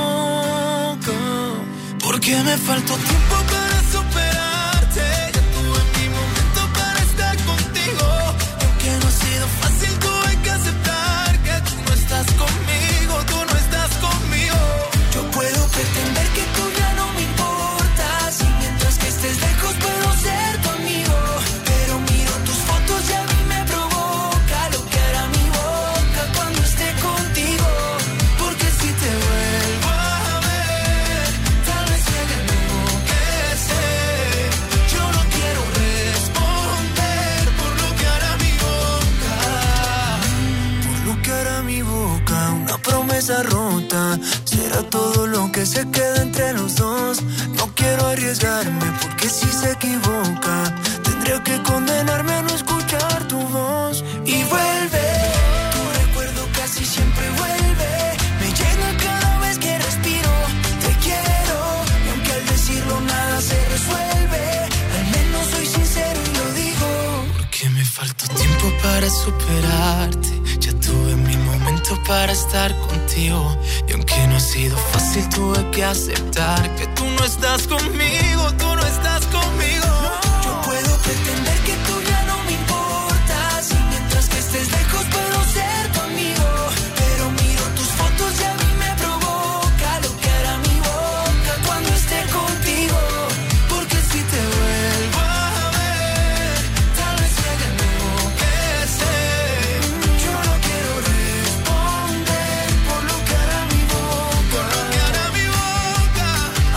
porque me faltó tiempo para superarte. Ya tuve mi momento para estar contigo, y aunque no ha sido fácil, tuve que aceptar que tú no estás conmigo, tú no estás conmigo. Yo puedo pretender que tú ya no me importas, y mientras que estés lejos puedo ser tu amigo, pero miro tus fotos y a mí me provoca lo que hará mi boca cuando esté contigo. Porque si te vuelvo a ver, tal vez llegue a enloquecer. Yo no quiero responder por lo que hará mi boca, por lo que hará mi boca. Una promesa rota será todo lo que se queda entre los dos. No quiero arriesgarme porque si se equivoca tendría que condenarme a no escuchar tu voz. Y vuelve, tu recuerdo casi siempre vuelve, me llena cada vez que respiro. Te quiero, y aunque al decirlo nada se resuelve, al menos soy sincero y lo digo. Porque me faltó tiempo para superarte, ya tuve mi momento para estar contigo, y aunque no ha sido fácil, tuve que aceptar que tú no estás conmigo, tú no estás conmigo. Yo puedo pretender que tú ya no me importas, y mientras que estés lejos puedo ser tu amigo, pero miro tus fotos y a mí me provoca lo que hará mi boca cuando esté contigo. Porque si te vuelvo a ver, tal vez llegue a enloquecer. Yo no quiero responder por lo que hará mi boca, por lo que hará mi boca.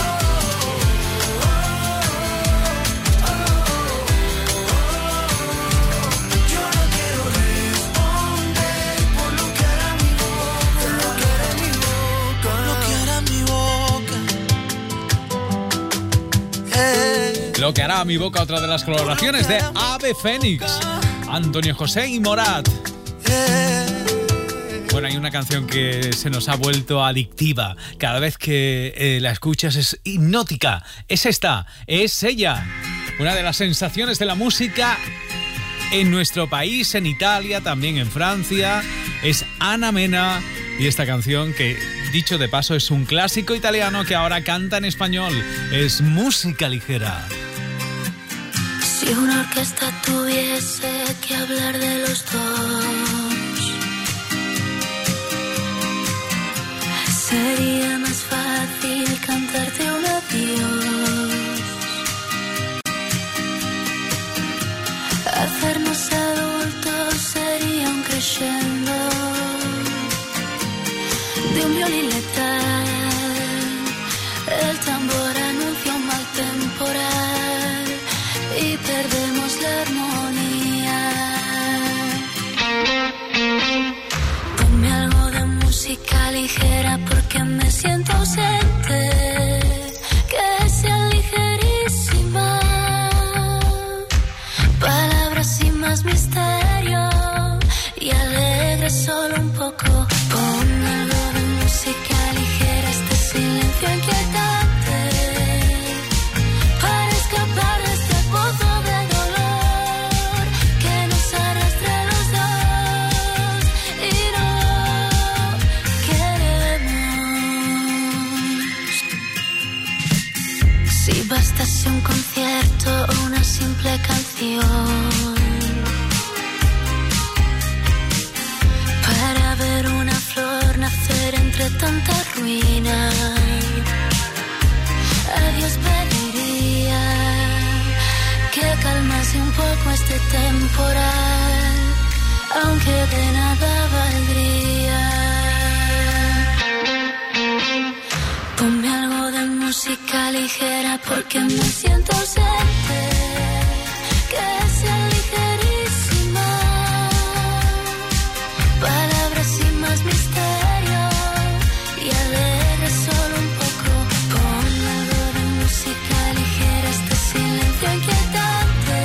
Yo no quiero responder por lo que hará mi boca, por lo que hará mi boca, por lo que hará mi boca. Lo que hará mi boca, otra de las colaboraciones de Ave Fénix, Antonio José y Morat. Bueno, hay una canción que se nos ha vuelto adictiva. Cada vez que la escuchas es hipnótica. Es esta, es ella. Una de las sensaciones de la música en nuestro país, en Italia, también en Francia. Es Ana Mena. Y esta canción que, dicho de paso, es un clásico italiano que ahora canta en español. Es Música Ligera. Si una orquesta tuviese que hablar de los dos, sería más fácil cantarte un adiós. Hacernos adultos sería un crescendo de un violín letal. El tambor anuncia un mal temporal y perdemos la armonía. concierto o una simple canción, para ver una flor nacer entre tanta ruina. A Dios pediría que calmase un poco este temporal, aunque de nada valdría. Ponme algo de música ligera porque me siento ausente, que sea ligerísima, palabras sin más misterio y alegre solo un poco. Ponme algo de música ligera, este silencio inquietante,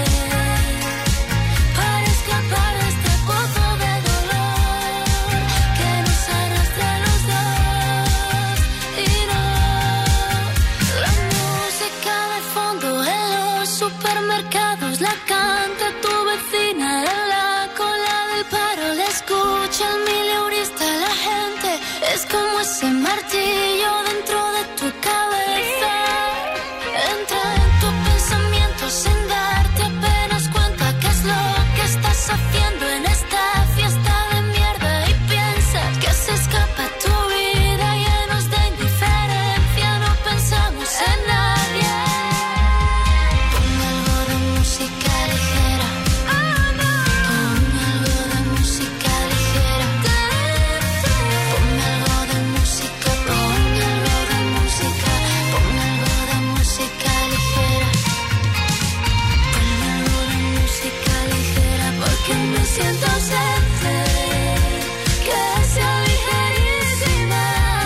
para escapar de este pozo de dolor que nos arrastra a los dos. Y no, la música de fondo en los supermercados la canta tu vecina en la cola del paro, la escucha el mileurista. La gente es como ese martillo dentro de tu cabeza, entra en tus pensamientos sin darte apenas cuenta qué es lo que estás haciendo en esta fiesta de mierda, y piensas que se escapa tu vida llenos de indiferencia, no pensamos en nadie. Ponme algo de música ligera, ponme algo de música ligera, ponme algo de música, ponme algo de música, ponme algo de música ligera, ponme algo de música ligera porque me siento ausente, que sea ligerísima,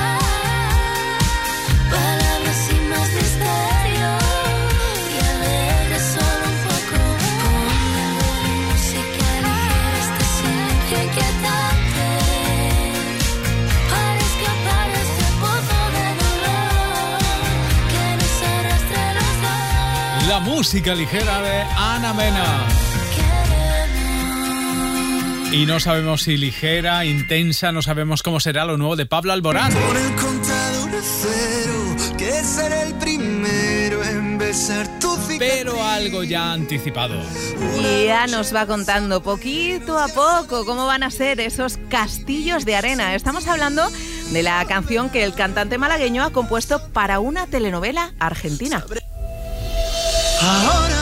palabras sin más misterio y alegre solo un poco. Ponme algo de música ligera, este silencio inquietante, para escapar de este pozo de dolor que nos arrastra a los dos. La música ligera de Ana Mena. Y no sabemos si ligera, intensa, no sabemos cómo será lo nuevo de Pablo Alborán. Por el contador a cero, que será el primero en besar tu cicatriz. Pero algo ya anticipado. Y ya nos va contando poquito a poco cómo van a ser esos castillos de arena. Estamos hablando de la canción que el cantante malagueño ha compuesto para una telenovela argentina. Ahora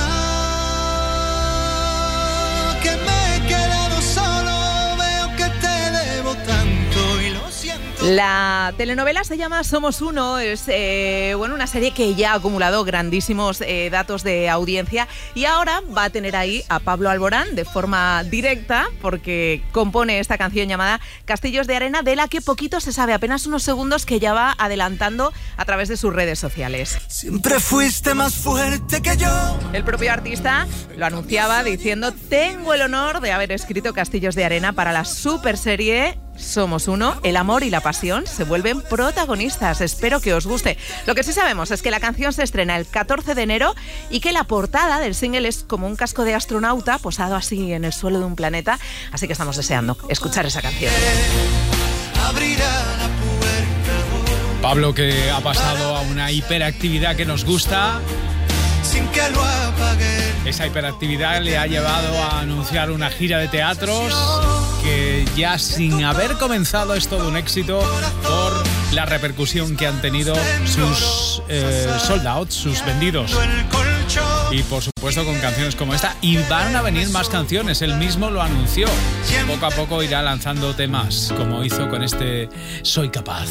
que me he quedado solo, veo que te debo tanto y lo siento. La telenovela se llama Somos Uno, es una serie que ya ha acumulado grandísimos datos de audiencia, y ahora va a tener ahí a Pablo Alborán de forma directa porque compone esta canción llamada Castillos de Arena, de la que poquito se sabe, apenas unos segundos, que ya va adelantando a través de sus redes sociales. Siempre fuiste más fuerte que yo. El propio artista lo anunciaba diciendo: tengo el honor de haber escrito Castillos de Arena para la superserie Somos Uno. El amor y la pasión se vuelven protagonistas. Espero que os guste. Lo que sí sabemos es que la canción se estrena el 14 de enero y que la portada del single es como un casco de astronauta posado así en el suelo de un planeta. Así que estamos deseando escuchar esa canción. Pablo, que ha pasado a una hiperactividad que nos gusta. Sin que lo apague. Esa hiperactividad le ha llevado a anunciar una gira de teatros que ya sin haber comenzado es todo un éxito por la repercusión que han tenido sus sold out, sus vendidos. Y por supuesto con canciones como esta. Y van a venir más canciones, él mismo lo anunció. Poco a poco irá lanzando temas, como hizo con este Soy Capaz.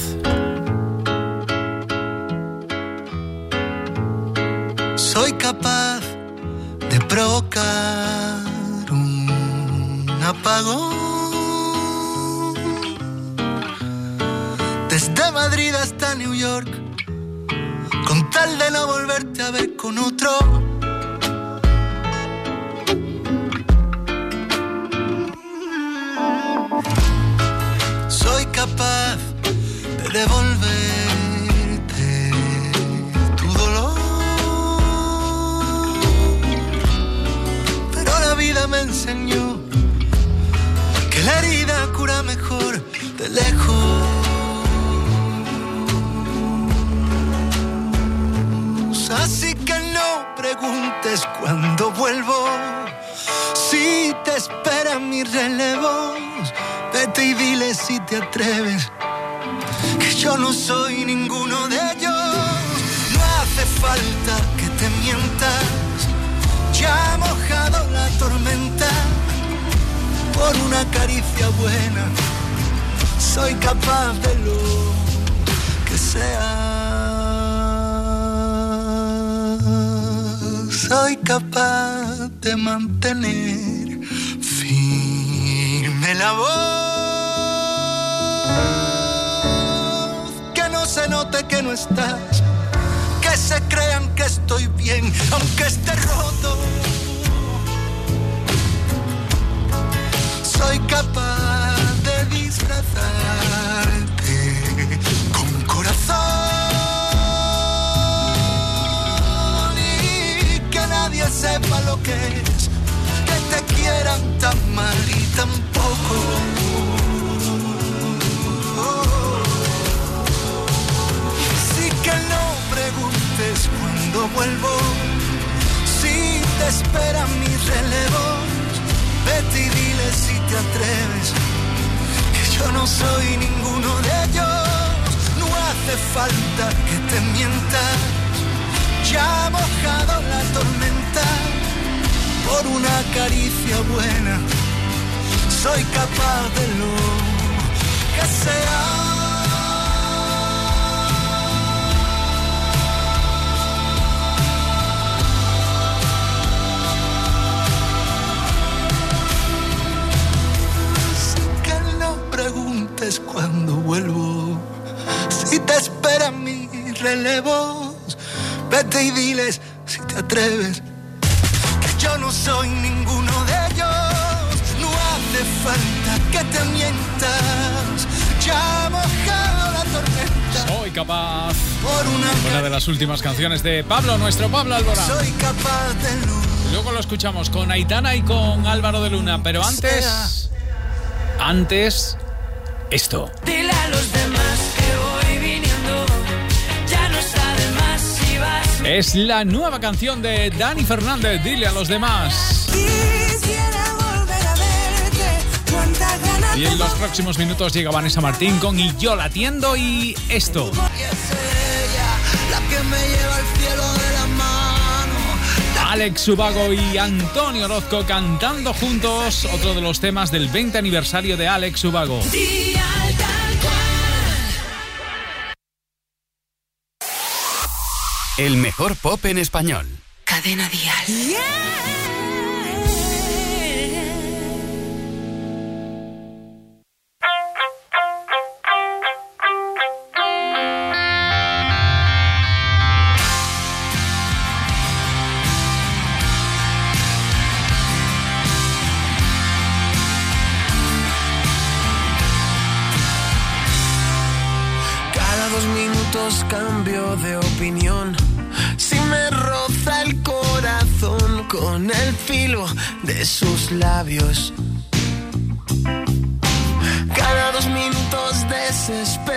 Soy capaz de provocar un apagón. Desde Madrid hasta New York, con tal de no volverte a ver con otro. Soy capaz de devolverte tu dolor, pero la vida me enseñó que la herida cura mejor de lejos. Así que no preguntes preguntes cuándo vuelvo. Si te espera mi relevo, vete y dile si te atreves, que yo no soy ninguno de ellos. No hace falta que te mientas, ya ha mojado la tormenta. Por una caricia buena, soy capaz de lo que sea. Soy capaz de mantener firme la voz, que no se note que no estás, que se crean que estoy bien, aunque esté roto. Soy capaz de disfrazarte con corazón y que nadie sepa lo que es, que te quieran tan mal y tan poco. Sí, que no preguntes cuándo vuelvo, si te esperan mis relevos, vete y dile si te atreves, que yo no soy ninguno de ellos. No hace falta que te mientas, ya ha mojado la tormenta. Por una caricia buena, soy capaz de lo que sea. Preguntes cuándo vuelvo, si te esperan mis relevos, vete y diles si te atreves, que yo no soy ninguno de ellos. No hace falta que te mientas, ya ha mojado la tormenta. Soy capaz. Por una de las últimas canciones de Pablo, nuestro Pablo Alborán. Soy capaz de Luego lo escuchamos con Aitana y con Álvaro de Luna, pero antes esto. Dile a los demás que voy viniendo, ya no está de más si vas. Es la nueva canción de Dani Fernández, Dile a los demás. Quisiera volver a verte, cuántas ganas. Y en los próximos minutos llega Vanessa Martín con Y yo la atiendo y esto. la que me lleva al cielo de la mano. Alex Ubago y Antonio Orozco cantando juntos otro de los temas del 20 aniversario de Alex Ubago. El mejor pop en español. Cadena Dial. Cada 2 minutos cambio de opinión. Si me roza el corazón con el filo de sus labios. Cada 2 minutos desespero.